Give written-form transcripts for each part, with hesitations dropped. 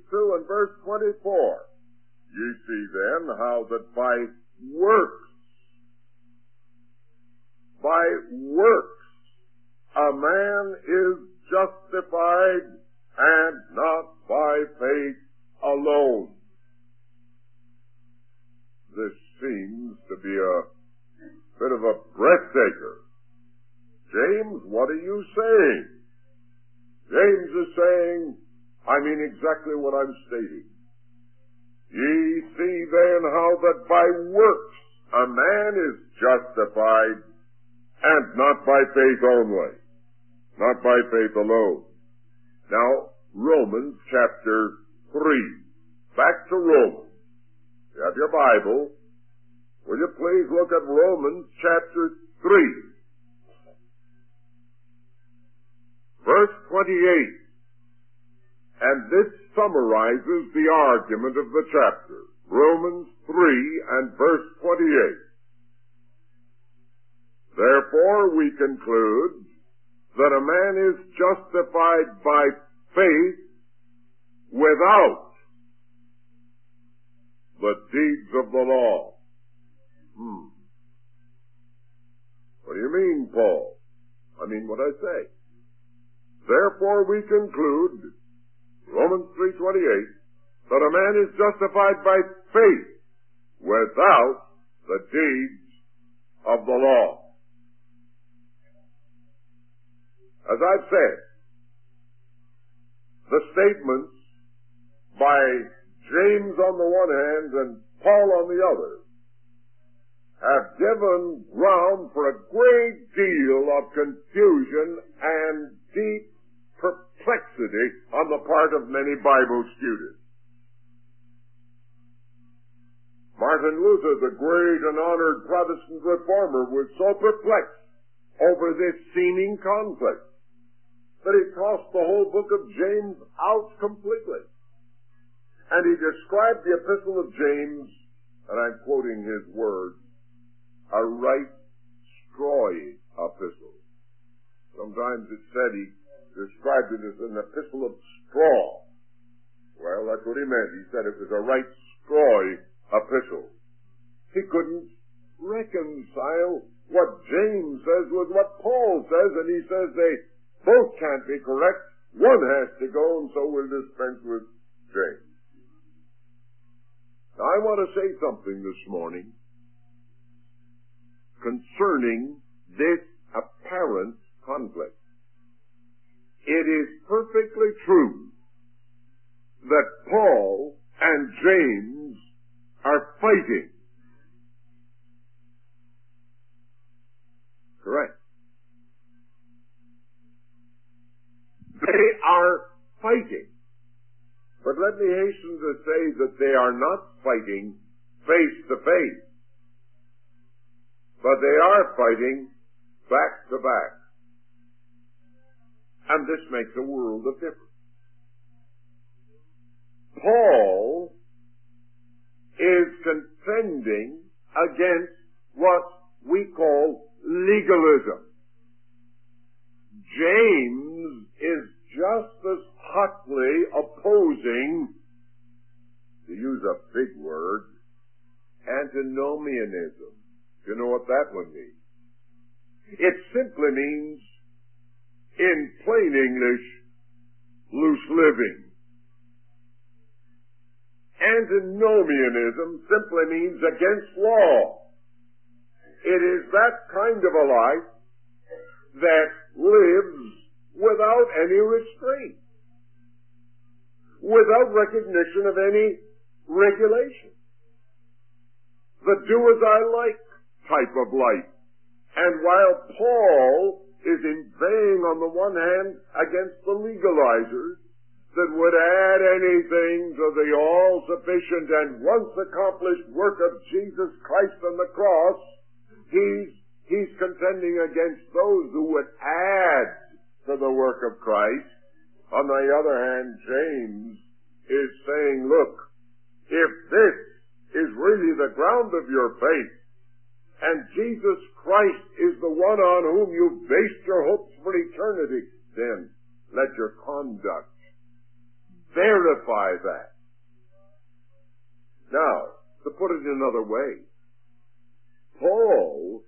2 and verse 24. Ye see then how that by works, a man is justified, and not by faith alone. This seems to be a bit of a breathtaker. James, what are you saying? James is saying, I mean exactly what I'm stating. Ye see then how that by works a man is justified, and not by faith only, not by faith alone. Now, Romans chapter 3. Back to Romans. You have your Bible. Will you please look at Romans chapter 3. Verse 28. And this summarizes the argument of the chapter. Romans 3 and verse 28. Therefore we conclude that a man is justified by faith without the deeds of the law. What do you mean, Paul? I mean what I say. Therefore we conclude, Romans 3:28, that a man is justified by faith without the deeds of the law. As I've said, the statements by James on the one hand and Paul on the other have given ground for a great deal of confusion and deep perplexity on the part of many Bible students. Martin Luther, the great and honored Protestant reformer, was so perplexed over this seeming conflict that he tossed the whole book of James out completely. And he described the epistle of James, and I'm quoting his words, a right strawy epistle. Sometimes it said he described it as an epistle of straw. Well, that's what he meant. He said it was a right strawy epistle. He couldn't reconcile what James says with what Paul says, and he says they both can't be correct. One has to go, and so we'll dispense with James. Now, I want to say something this morning concerning this apparent conflict. It is perfectly true that Paul and James are fighting. Correct. They are fighting. But let me hasten to say that they are not fighting face to face. But they are fighting back to back. And this makes a world of difference. Paul is contending against what we call legalism. James is just as hotly opposing, to use a big word, antinomianism. You know what that one means? It simply means, in plain English, loose living. Antinomianism simply means against law. It is that kind of a life that lives without any restraint, without recognition of any regulation. The do-as-I-like type of life. And while Paul is inveighing on the one hand against the legalizers that would add anything to the all-sufficient and once-accomplished work of Jesus Christ on the cross, he's contending against those who would add to the work of Christ. On the other hand, James is saying, look, if this is really the ground of your faith, and Jesus Christ is the one on whom you've based your hopes for eternity, then let your conduct verify that. Now, to put it another way, Paul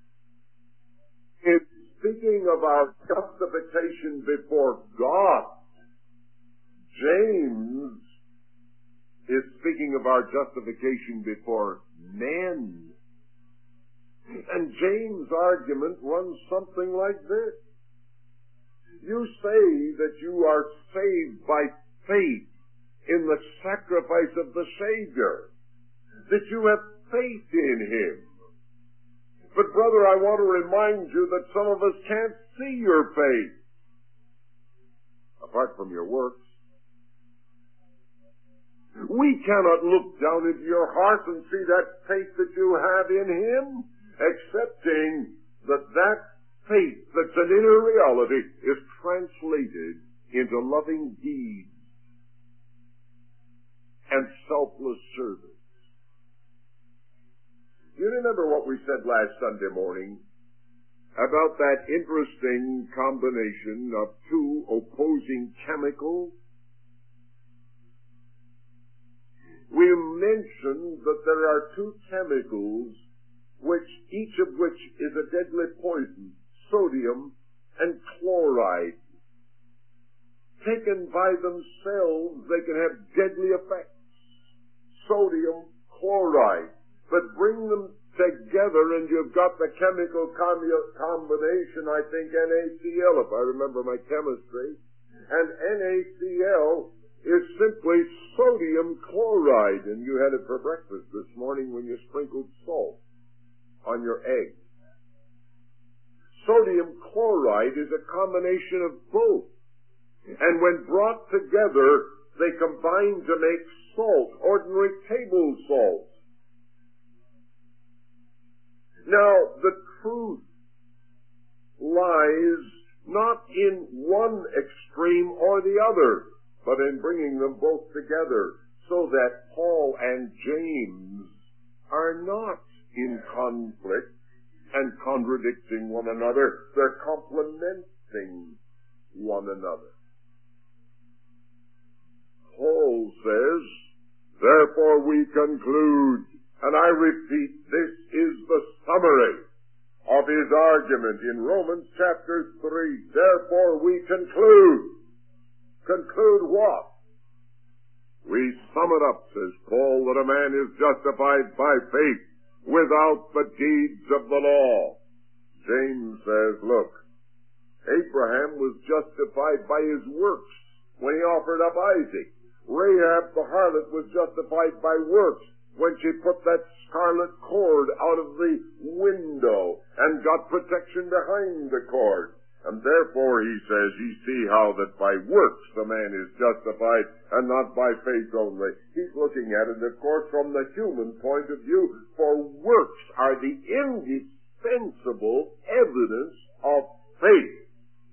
is speaking of our justification before God. James is speaking of our justification before men. And James' argument runs something like this. You say that you are saved by faith in the sacrifice of the Savior, that you have faith in Him. But brother, I want to remind you that some of us can't see your faith, apart from your works. We cannot look down into your heart and see that faith that you have in Him, excepting that that faith that's an inner reality is translated into loving deeds and selfless service. You remember what we said last Sunday morning about that interesting combination of two opposing chemicals? We mentioned that there are two chemicals each of which is a deadly poison, sodium and chloride. Taken by themselves, they can have deadly effects. Sodium, chloride. But bring them together and you've got the chemical combination, I think, NaCl, if I remember my chemistry. And NaCl is simply sodium chloride, and you had it for breakfast this morning when you sprinkled salt on your egg. Sodium chloride is a combination of both. And when brought together, they combine to make salt, ordinary table salt. Now, the truth lies not in one extreme or the other, but in bringing them both together so that Paul and James are not in conflict and contradicting one another. They're complementing one another. Paul says, therefore we conclude, and I repeat, this is the summary of his argument in Romans chapter 3. Therefore we conclude. Conclude what? We sum it up, says Paul, that a man is justified by faith without the deeds of the law. James says, look, Abraham was justified by his works when he offered up Isaac. Rahab the harlot was justified by works when she put that scarlet cord out of the window and got protection behind the cord. And therefore, he says, you see how that by works the man is justified and not by faith only. He's looking at it, of course, from the human point of view, for works are the indispensable evidence of faith.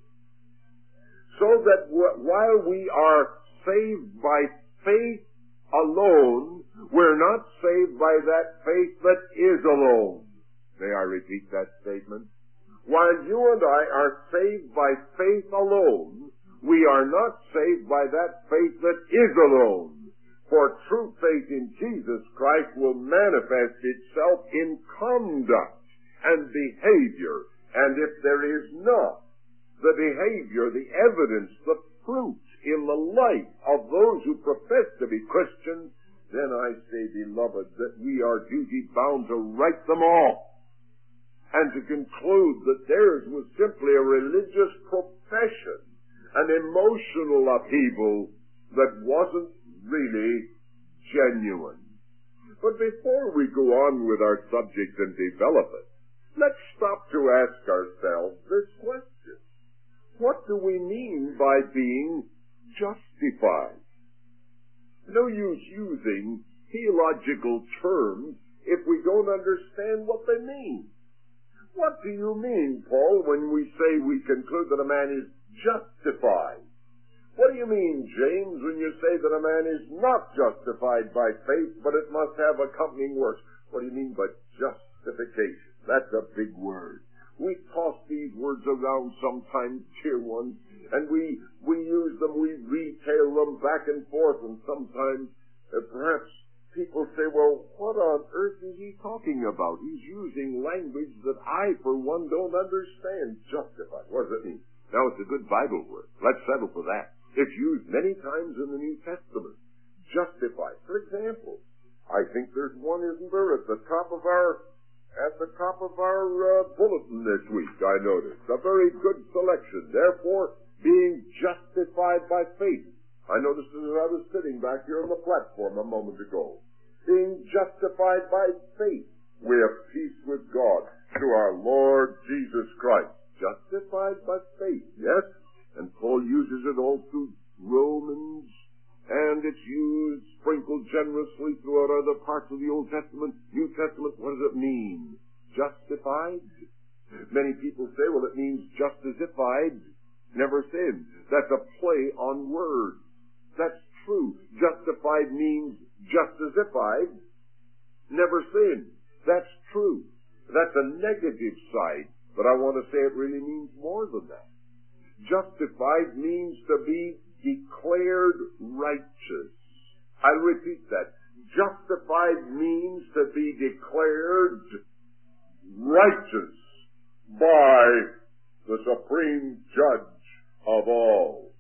So that while we are saved by faith alone, we're not saved by that faith that is alone. May I repeat that statement? While you and I are saved by faith alone, we are not saved by that faith that is alone. For true faith in Jesus Christ will manifest itself in conduct and behavior. And if there is not the behavior, the evidence, the fruit in the life of those who profess to be Christians, then I say, beloved, that we are duty bound to right them all, and to conclude that theirs was simply a religious profession, an emotional upheaval that wasn't really genuine. But before we go on with our subject and develop it, let's stop to ask ourselves this question. What do we mean by being justified? No use using theological terms if we don't understand what they mean. What do you mean, Paul, when we say we conclude that a man is justified? What do you mean, James, when you say that a man is not justified by faith, but it must have accompanying works? What do you mean by justification? That's a big word. We toss these words around sometimes, dear ones, and we use them, we retail them back and forth, and sometimes perhaps people say, well, what on earth is he talking about? He's using language that I, for one, don't understand. Justified. What does it mean? Now, it's a good Bible word. Let's settle for that. It's used many times in the New Testament. Justified. For example, I think there's one, isn't there, at the top of our bulletin this week, I noticed. A very good selection. Therefore, being justified by faith. I noticed it as I was sitting back here on the platform a moment ago. Being justified by faith. We have peace with God through our Lord Jesus Christ. Justified by faith, yes? And Paul uses it all through Romans, and it's used, sprinkled generously throughout other parts of the Old Testament. New Testament, what does it mean? Justified? Many people say, well, it means just as if I'd never sinned. That's a play on words. That's true. Justified means just as if I'd never sinned. That's true. That's a negative side, but I want to say it really means more than that. Justified means to be declared righteous. I'll repeat that. Justified means to be declared righteous by the supreme judge of all.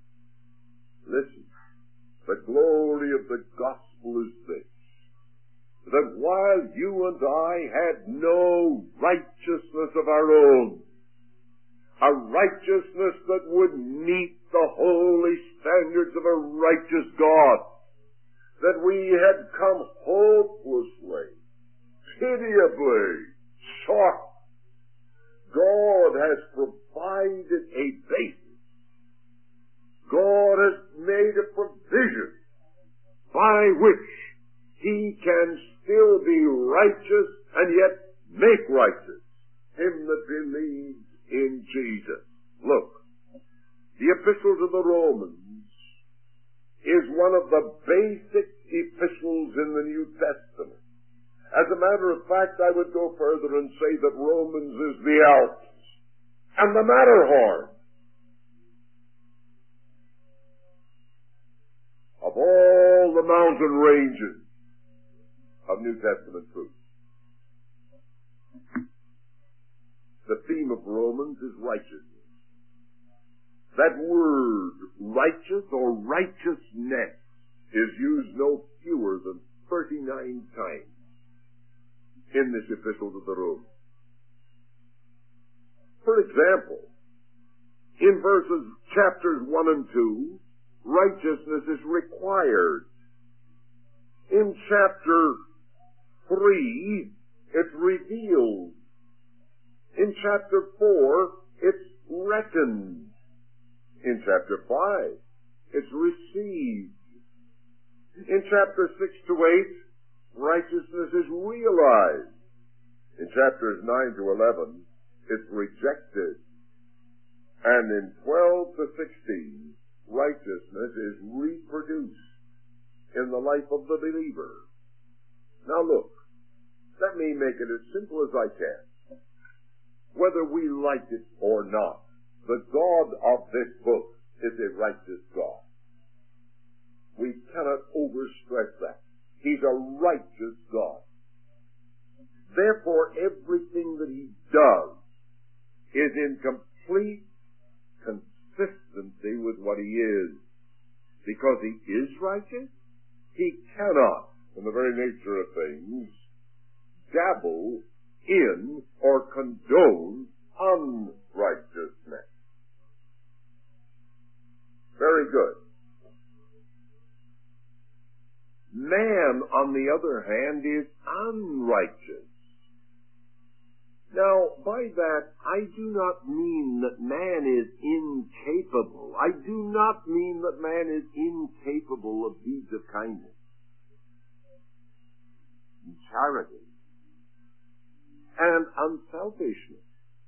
Listen, the glory of the gospel is this, that while you and I had no righteousness of our own, a righteousness that would meet the holy standards of a righteous God, that we had come hopelessly, pitiably short. God has provided a basis. God has made a provision by which He can still be righteous and yet make righteous him that believes in Jesus. Look, the Epistle to the Romans is one of the basic epistles in the New Testament. As a matter of fact, I would go further and say that Romans is the Alps and the Matterhorn of all the mountain ranges of New Testament truth. The theme of Romans is righteousness. That word, righteous or righteousness, is used no fewer than 39 times in this epistle to the Romans. For example, in chapters 1 and 2, righteousness is required. In chapter 3, it's revealed. In chapter 4, it's reckoned. In chapter 5, it's received. In chapter 6 to 8, righteousness is realized. In chapters 9 to 11, it's rejected. And in 12 to 16, righteousness is reproduced in the life of the believer. Now look, let me make it as simple as I can. Whether we like it or not, the God of this book is a righteous God. We cannot overstress that. He's a righteous God. Therefore, everything that He does is in complete consistency with what He is. Because He is righteous, He cannot, in the very nature of things, dabble in or condone unrighteousness. Very good. Man, on the other hand, is unrighteous. Now, by that, I do not mean that man is incapable. I do not mean that man is incapable of deeds of kindness and charity and unselfishness.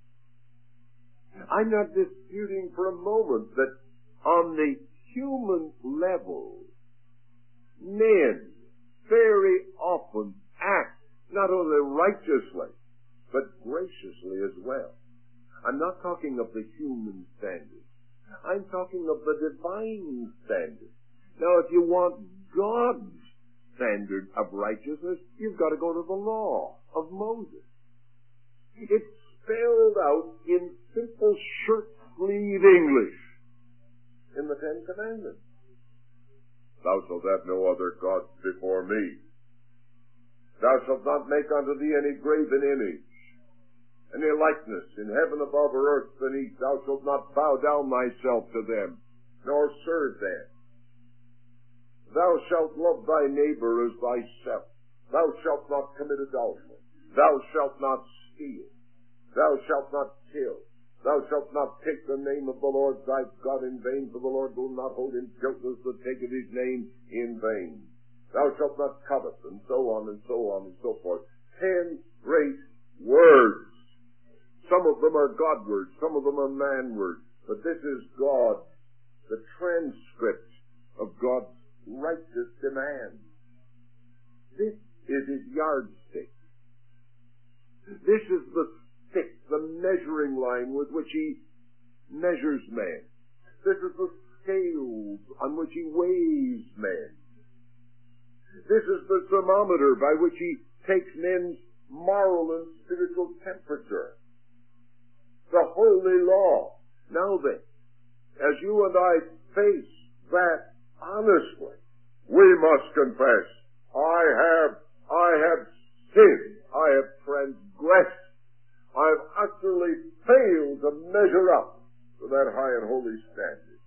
I'm not disputing for a moment that on the human level, men very often act not only righteously, but graciously as well. I'm not talking of the human standard. I'm talking of the divine standard. Now, if you want God's standard of righteousness, you've got to go to the law of Moses. It's spelled out in simple shirt-sleeve English in the Ten Commandments. Thou shalt have no other gods before me. Thou shalt not make unto thee any graven image, any likeness in heaven above or earth beneath. Thou shalt not bow down thyself to them, nor serve them. Thou shalt love thy neighbor as thyself. Thou shalt not commit adultery. Thou shalt not steal. Thou shalt not kill. Thou shalt not take the name of the Lord thy God in vain, for the Lord will not hold him guiltless that taketh his name in vain. Thou shalt not covet, and so on and so on and so forth. 10 great words. Some of them are God words, some of them are man words, but this is God, the transcript of God's righteous demand. This is his yardstick. This is the stick, the measuring line with which he measures man. This is the scales on which he weighs man. This is the thermometer by which he takes men's moral and spiritual temperature. The holy law. Now then, as you and I face that honestly, we must confess, I have sinned, I have transgressed, I have utterly failed to measure up to that high and holy standard.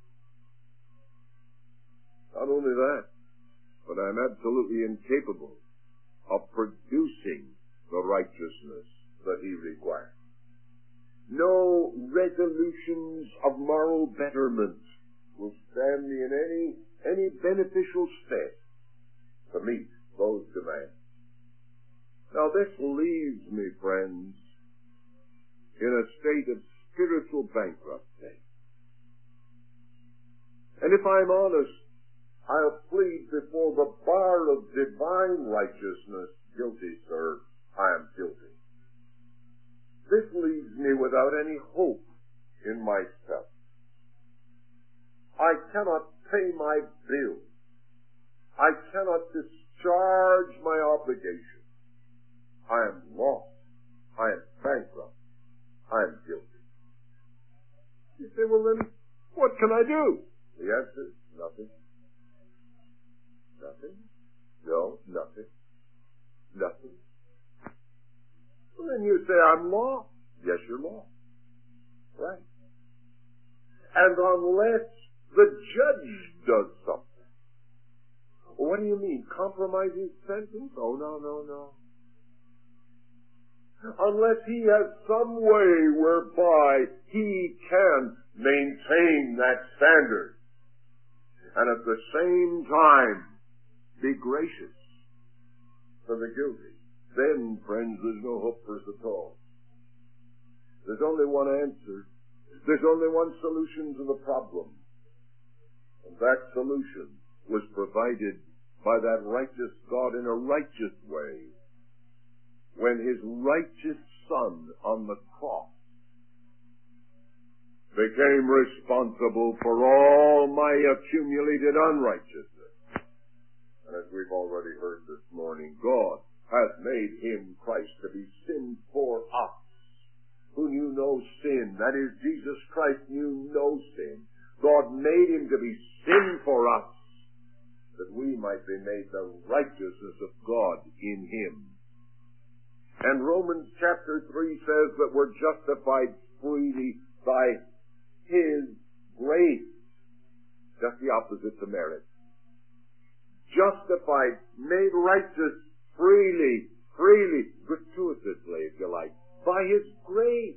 Not only that, but I'm absolutely incapable of producing the righteousness that he requires. No resolutions of moral betterment will stand me in any beneficial stead to meet those demands. Now this leaves me, friends, in a state of spiritual bankruptcy. And if I'm honest, I'll plead before the bar of divine righteousness, guilty, sir, I am guilty. This leaves me without any hope in myself. I cannot pay my bills. I cannot discharge my obligation. I am lost. I am bankrupt. I am guilty. You say, well then, what can I do? The answer is nothing. Nothing? No, nothing. Nothing. Well, then you say, I'm lost. Yes, you're lost. Right. And unless the judge does something. Well, what do you mean? Compromise his sentence? Oh, no. Unless he has some way whereby he can maintain that standard and at the same time be gracious to the guilty, then, friends, there's no hope for us at all. There's only one answer. There's only one solution to the problem. And that solution was provided by that righteous God in a righteous way when his righteous Son on the cross became responsible for all my accumulated unrighteousness. And as we've already heard this morning, God hath made him, Christ, to be sin for us, who knew no sin. That is, Jesus Christ knew no sin. God made him to be sin for us, that we might be made the righteousness of God in him. And Romans chapter 3 says that we're justified freely by his grace. Just the opposite to merit. Justified, made righteous freely, gratuitously, if you like, by his grace,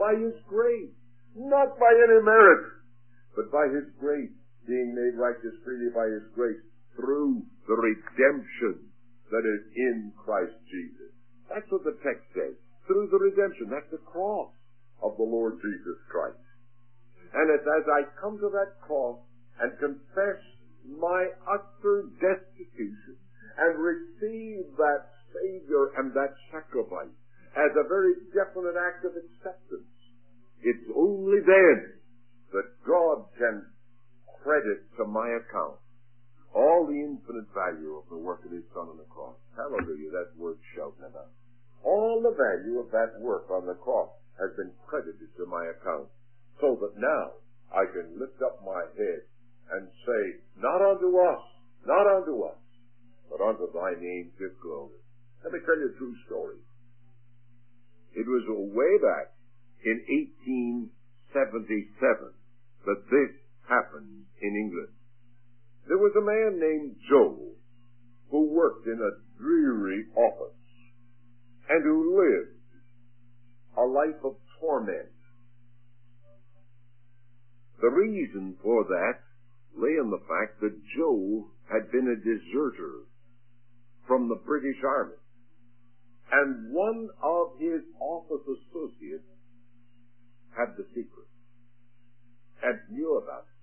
not by any merit, but by his grace, being made righteous freely by his grace, through the redemption that is in Christ Jesus. That's what the text says. Through the redemption. That's the cross of the Lord Jesus Christ. And it's as I come to that cross and confess my utter destitution and receive that Savior and that sacrifice as a very definite act of acceptance, it's only then that God to my account all the infinite value of the work of his Son on the cross. Hallelujah, that word shouting about. All the value of that work on the cross has been credited to my account, so that now I can lift up my head and say, not unto us, but unto thy name give glory. Let me tell you a true story. It was way back in 1877 that this happened in England. There was a man named Joe who worked in a dreary office and who lived a life of torment. The reason for that lay in the fact that Joe had been a deserter from the British Army, and one of his office associates had the secret and knew about it.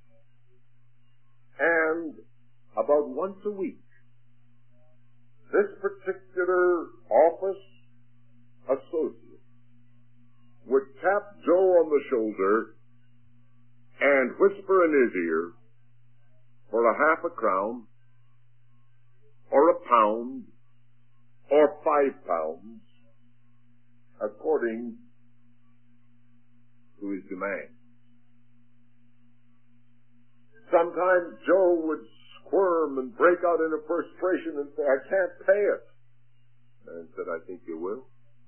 And about once a week, this particular office associate would tap Joe on the shoulder and whisper in his ear for a half a crown, or a pound, or 5 pounds, according to his demand. Sometimes Joe would squirm and break out into perspiration and say, I can't pay it. And said, I think you will.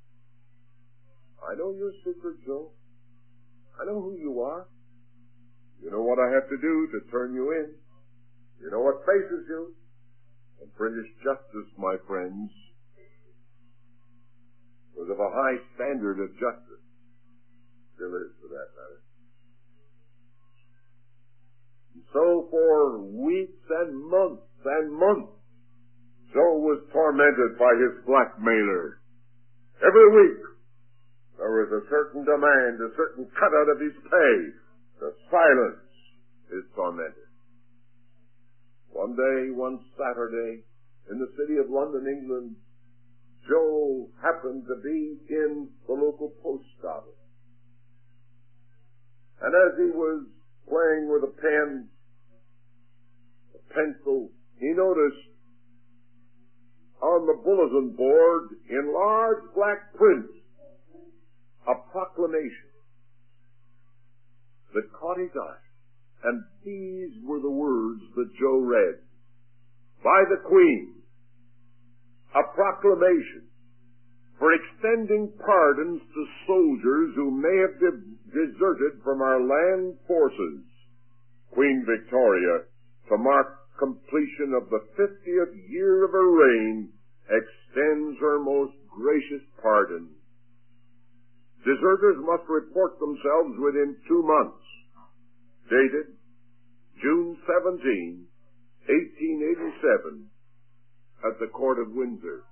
I know your secret, Joe. I know who you are. You know what I have to do to turn you in. You know what faces you. And British justice, my friends, was of a high standard of justice. Still is, for that matter. And so for weeks and months, Joe was tormented by his blackmailer. Every week, there was a certain demand, a certain cutout of his pay to silence his tormentor. One day, one Saturday, in the city of London, England, Joe happened to be in the local post office. And as he was playing with a pen, a pencil, he noticed on the bulletin board in large black print a proclamation that caught his eye. And these were the words that Joe read. By the Queen, a proclamation for extending pardons to soldiers who may have deserted from our land forces. Queen Victoria, to mark completion of the 50th year of her reign, extends her most gracious pardon. Deserters must report themselves within 2 months. Dated June 17, 1887, at the Court of Windsor.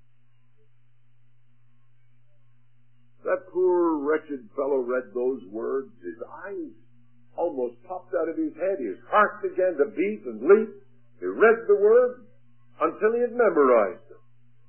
That poor, wretched fellow read those words. His eyes almost popped out of his head. His heart began to beat and leap. He read the words until he had memorized them.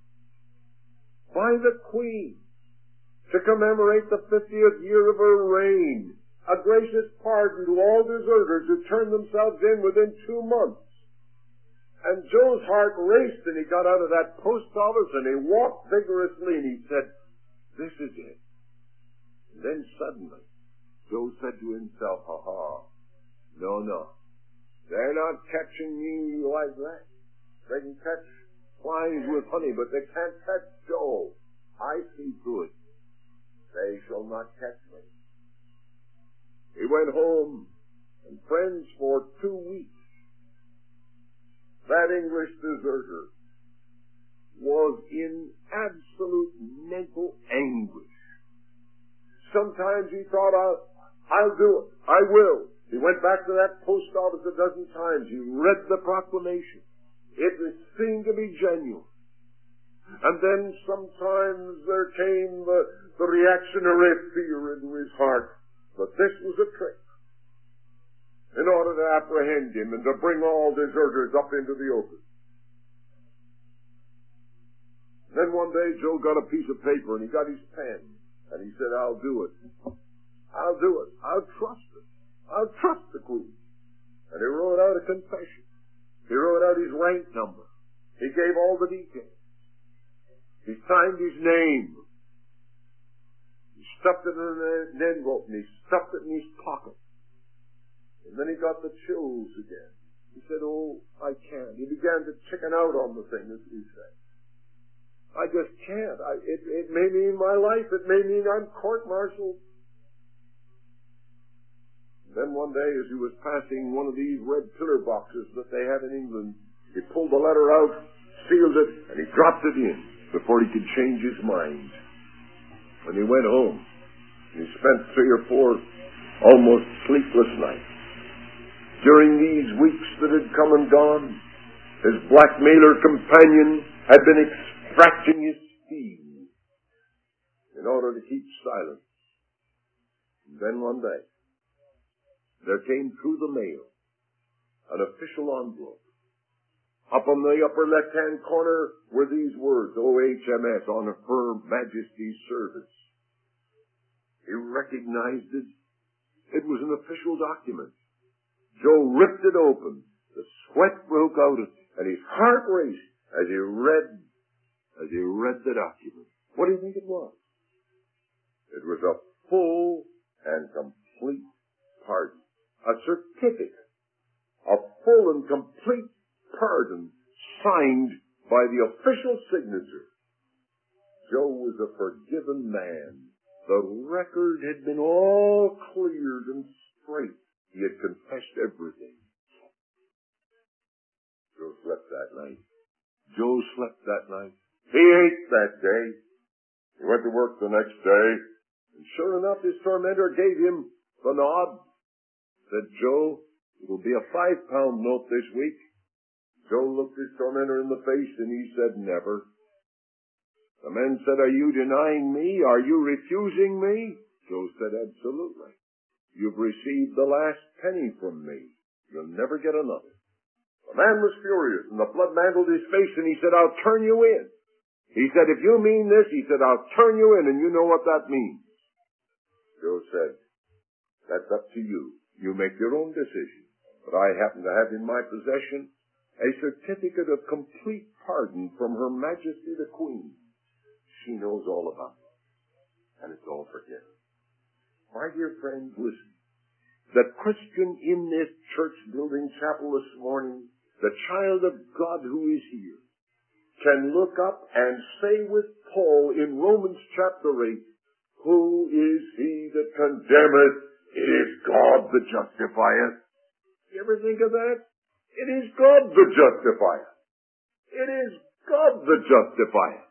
By the Queen, to commemorate the 50th year of her reign, a gracious pardon to all deserters who turned themselves in within 2 months. And Joe's heart raced, and he got out of that post office, and he walked vigorously, and he said, this is it. And then suddenly, Joe said to himself, no, they're not catching me like that. They can catch flies with honey, but they can't catch Joe. I see through it. They shall not catch me. He went home, and friends, for 2 weeks, that English deserter was in absolute mental anguish. Sometimes he thought, I'll do it. I will. He went back to that post office a dozen times. He read the proclamation. It seemed to be genuine. And then sometimes there came the reactionary fear into his heart that this was a trick in order to apprehend him and to bring all deserters up into the open. Then one day Joe got a piece of paper and he got his pen and he said, I'll do it. I'll do it. I'll trust it. I'll trust the Queen. And he wrote out a confession. He wrote out his rank number. He gave all the details. He signed his name. He stuffed it in an envelope and he stuffed it in his pocket. And then he got the chills again. He said, "Oh, I can't." He began to chicken out on the thing, as he said. "I just can't. It may mean my life. It may mean I'm court-martialed." Then one day, as he was passing one of these red pillar boxes that they have in England, he pulled the letter out, sealed it, and he dropped it in before he could change his mind. When he went home, he spent 3 or 4 almost sleepless nights. During these weeks that had come and gone, his blackmailer companion had been extracting his fee in order to keep silent. And then one day, there came through the mail an official envelope. Up on the upper left-hand corner were these words, "OHMS, on Her Majesty's service." He recognized it. It was an official document. Joe ripped it open. The sweat broke out, and his heart raced as he read the document. What do you think it was? It was a full and complete pardon. A certificate of full and complete pardon signed by the official signature. Joe was a forgiven man. The record had been all cleared and straight. He had confessed everything. Joe slept that night. He ate that day. He went to work the next day, and sure enough, his tormentor gave him the nod. Said, "Joe, it'll be a 5-pound note this week." Joe looked his tormentor in the face, and he said, "Never." The men said, "Are you denying me? Are you refusing me?" Joe said, "Absolutely. You've received the last penny from me. You'll never get another." The man was furious, and the blood mantled his face, and he said, "I'll turn you in." He said, "If you mean this," he said, "I'll turn you in, and you know what that means." Joe said, "That's up to you. You make your own decision. But I happen to have in my possession a certificate of complete pardon from Her Majesty the Queen. She knows all about it, and it's all forgiven." My dear friends, listen. The Christian in this church building chapel this morning, the child of God who is here, can look up and say with Paul in Romans chapter 8, "Who is he that condemneth? It is God that justifieth." You ever think of that? It is God that justifieth. It is God that justifieth.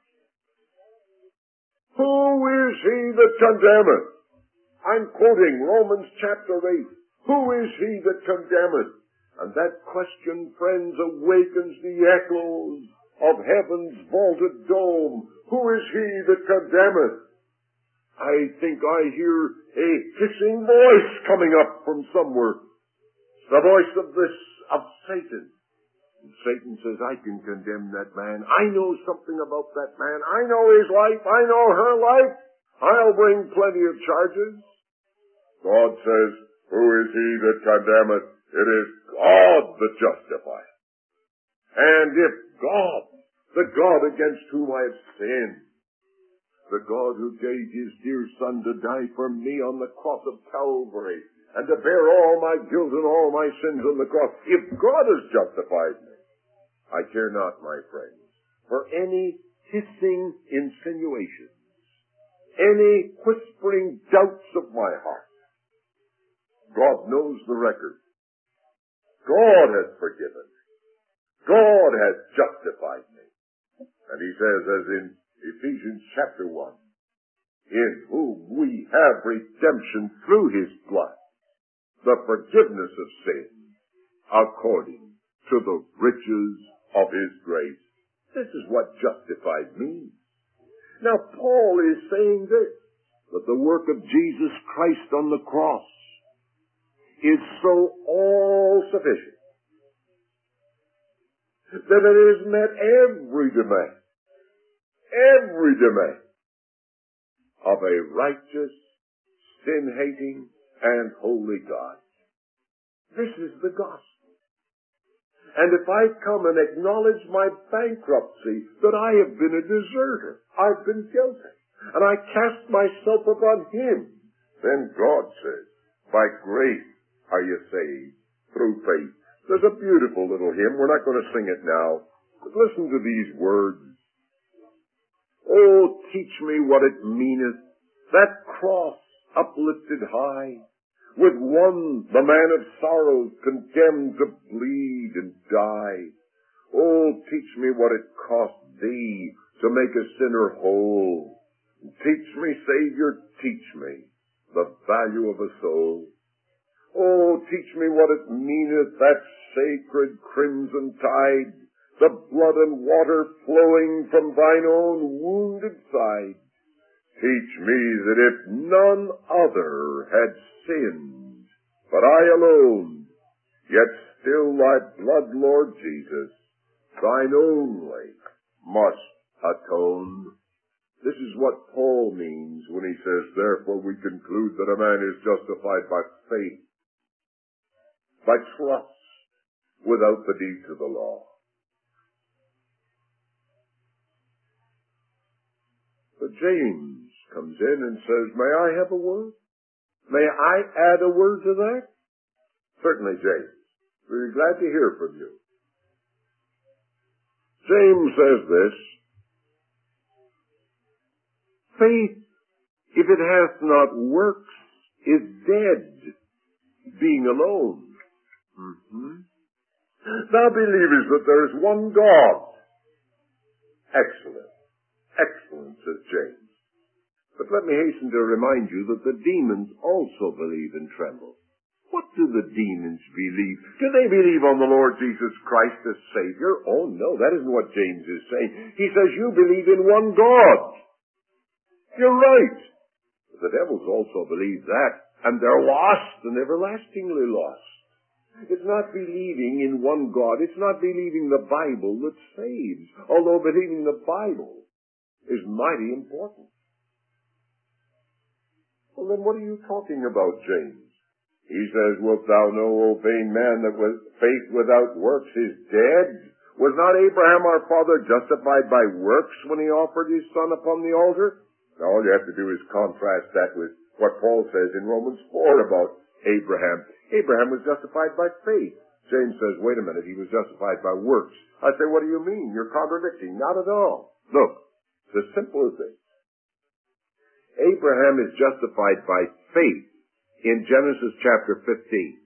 Who is he that condemneth? I'm quoting Romans chapter 8. Who is he that condemneth? And that question, friends, awakens the echoes of heaven's vaulted dome. Who is he that condemneth? I think I hear a hissing voice coming up from somewhere. It's the voice of Satan. And Satan says, "I can condemn that man. I know something about that man. I know his life. I know her life. I'll bring plenty of charges." God says, "Who is he that condemneth? It is God that justifieth." And if God, the God against whom I have sinned, the God who gave his dear Son to die for me on the cross of Calvary, and to bear all my guilt and all my sins on the cross, if God has justified me, I care not, my friends, for any hissing insinuations, any whispering doubts of my heart. God knows the record. God has forgiven me. God has justified me. And he says, as in Ephesians chapter 1, "In whom we have redemption through his blood, the forgiveness of sins, according to the riches of his grace." This is what justified means. Now, Paul is saying this, that the work of Jesus Christ on the cross is so all-sufficient that it has met every demand of a righteous, sin-hating, and holy God. This is the gospel. And if I come and acknowledge my bankruptcy, that I have been a deserter, I've been guilty, and I cast myself upon Him, then God says, by grace are you saved, through faith. There's a beautiful little hymn. We're not going to sing it now. But listen to these words. Oh, teach me what it meaneth, that cross uplifted high, with one, the man of sorrows, condemned to bleed and die. Oh, teach me what it cost Thee to make a sinner whole. Teach me, Savior, teach me the value of a soul. Oh, teach me what it meaneth, that sacred crimson tide, the blood and water flowing from Thine own wounded side. Teach me that if none other had sinned, but I alone, yet still Thy blood, Lord Jesus, Thine only must atone. This is what Paul means when he says, therefore we conclude that a man is justified by faith, by trust, without the deeds of the law. But James comes in and says, may I have a word? May I add a word to that? Certainly, James. We'll be glad to hear from you. James says this, faith, if it hath not works, is dead, being alone. Thou believest that there is one God. Excellent. Excellent, says James. But let me hasten to remind you that the demons also believe and tremble. What do the demons believe? Do they believe on the Lord Jesus Christ as Savior? Oh, no, that isn't what James is saying. He says you believe in one God. You're right. The devils also believe that, and they're lost and everlastingly lost. It's not believing in one God. It's not believing the Bible that saves, although believing the Bible is mighty important. Well, then what are you talking about, James? He says, wilt thou know, O vain man, that faith without works is dead? Was not Abraham our father justified by works when he offered his son upon the altar? Now, all you have to do is contrast that with what Paul says in Romans 4 about Abraham. Abraham was justified by faith. James says, wait a minute, he was justified by works. I say, what do you mean? You're contradicting. Not at all. Look, it's as simple as this. Abraham is justified by faith in Genesis chapter 15.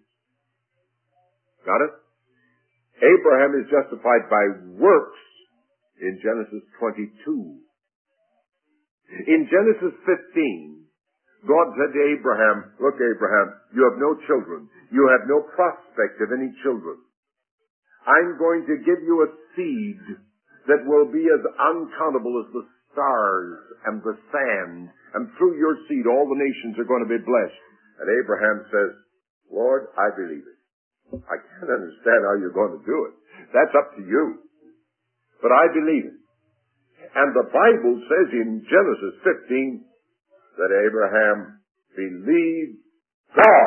Got it? Abraham is justified by works in Genesis 22. In Genesis 15, God said to Abraham, look, Abraham, you have no children. You have no prospect of any children. I'm going to give you a seed that will be as uncountable as the stars and the sand, and through your seed all the nations are going to be blessed. And Abraham says, Lord, I believe it. I can't understand how you're going to do it. That's up to you. But I believe it. And the Bible says in Genesis 15 that Abraham believed God.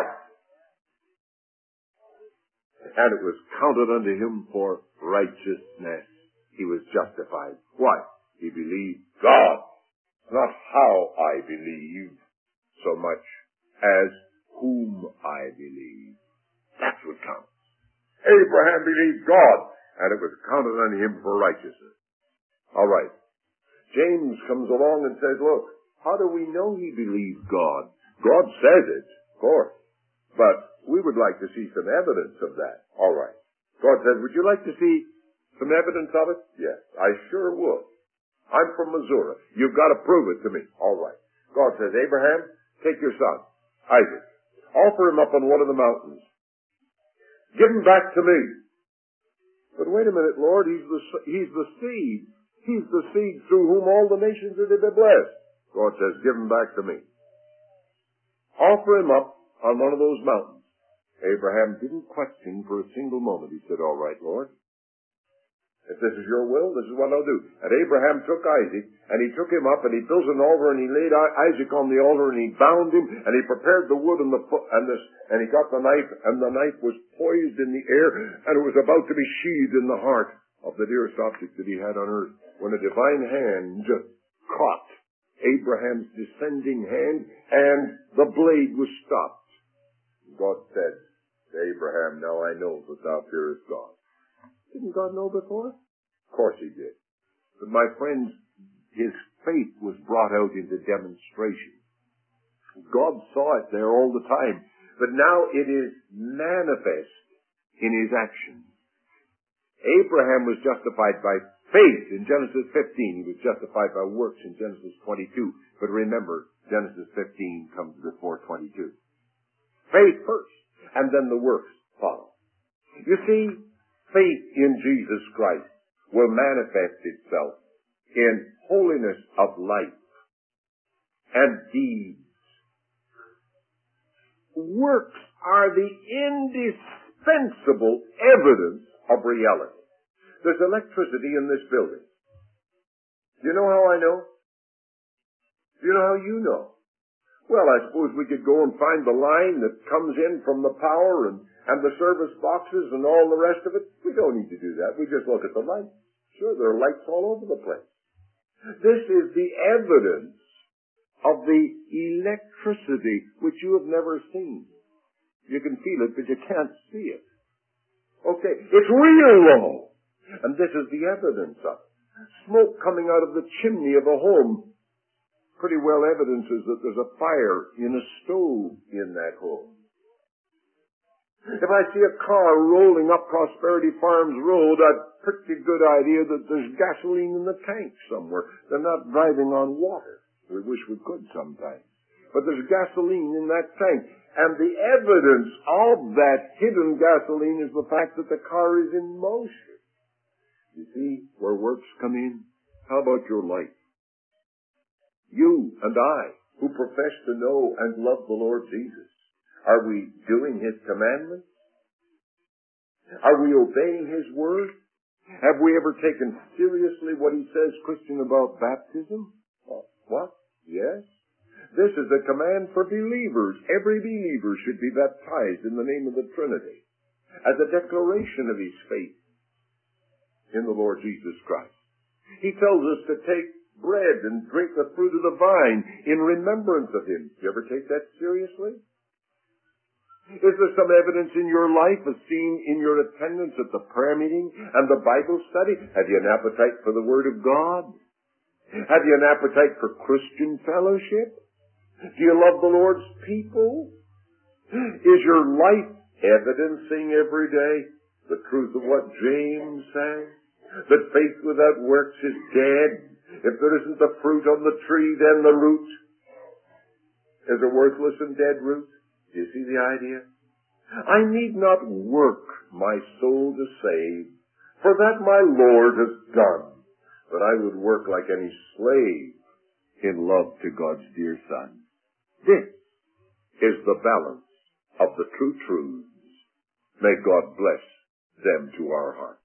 And it was counted unto him for righteousness. He was justified. Why? He believed God. Not how I believe so much as whom I believe. That's what counts. Abraham believed God, and it was counted unto him for righteousness. All right. James comes along and says, look, how do we know he believed God? God says it, of course. But we would like to see some evidence of that. All right. God says, would you like to see some evidence of it? Yes, I sure would. I'm from Missouri. You've got to prove it to me. All right. God says, Abraham, take your son, Isaac. Offer him up on one of the mountains. Give him back to me. But wait a minute, Lord, he's the seed. He's the seed through whom all the nations are to be blessed. God says, give him back to me. Offer him up on one of those mountains. Abraham didn't question for a single moment. He said, all right, Lord. If this is your will, this is what I'll do. And Abraham took Isaac, and he took him up, and he built an altar, and he laid Isaac on the altar, and he bound him, and he prepared the wood and and he got the knife, and the knife was poised in the air, and it was about to be sheathed in the heart of the dearest object that he had on earth, when a divine hand caught Abraham's descending hand, and the blade was stopped. God said to Abraham, now I know that thou fearest God. Didn't God know before? Of course he did. But my friends, his faith was brought out into demonstration. God saw it there all the time. But now it is manifest in his actions. Abraham was justified by faith in Genesis 15. He was justified by works in Genesis 22. But remember, Genesis 15 comes before 22. Faith first, and then the works follow. You see, faith in Jesus Christ will manifest itself in holiness of life and deeds. Works are the indispensable evidence of reality. There's electricity in this building. Do you know how I know? Do you know how you know? Well, I suppose we could go and find the line that comes in from the power and the service boxes and all the rest of it. We don't need to do that. We just look at the lights. Sure, there are lights all over the place. This is the evidence of the electricity which you have never seen. You can feel it, but you can't see it. Okay, it's real though. And this is the evidence of it. Smoke coming out of the chimney of a home pretty well evidences that there's a fire in a stove in that home. If I see a car rolling up Prosperity Farms Road, I've a pretty good idea that there's gasoline in the tank somewhere. They're not driving on water. We wish we could sometimes. But there's gasoline in that tank. And the evidence of that hidden gasoline is the fact that the car is in motion. You see where works come in? How about your life? You and I, who profess to know and love the Lord Jesus, are we doing His commandments? Are we obeying His word? Have we ever taken seriously what He says, Christian, about baptism? What? Yes. This is a command for believers. Every believer should be baptized in the name of the Trinity as a declaration of his faith in the Lord Jesus Christ. He tells us to take bread and drink the fruit of the vine in remembrance of Him. Do you ever take that seriously? Is there some evidence in your life as seen in your attendance at the prayer meeting and the Bible study? Have you an appetite for the Word of God? Have you an appetite for Christian fellowship? Do you love the Lord's people? Is your life evidencing every day the truth of what James sang? That faith without works is dead. If there isn't the fruit on the tree, then the root is a worthless and dead root. Do you see the idea? I need not work my soul to save, for that my Lord has done. But I would work like any slave in love to God's dear Son. This is the balance of the true truths. May God bless them to our hearts.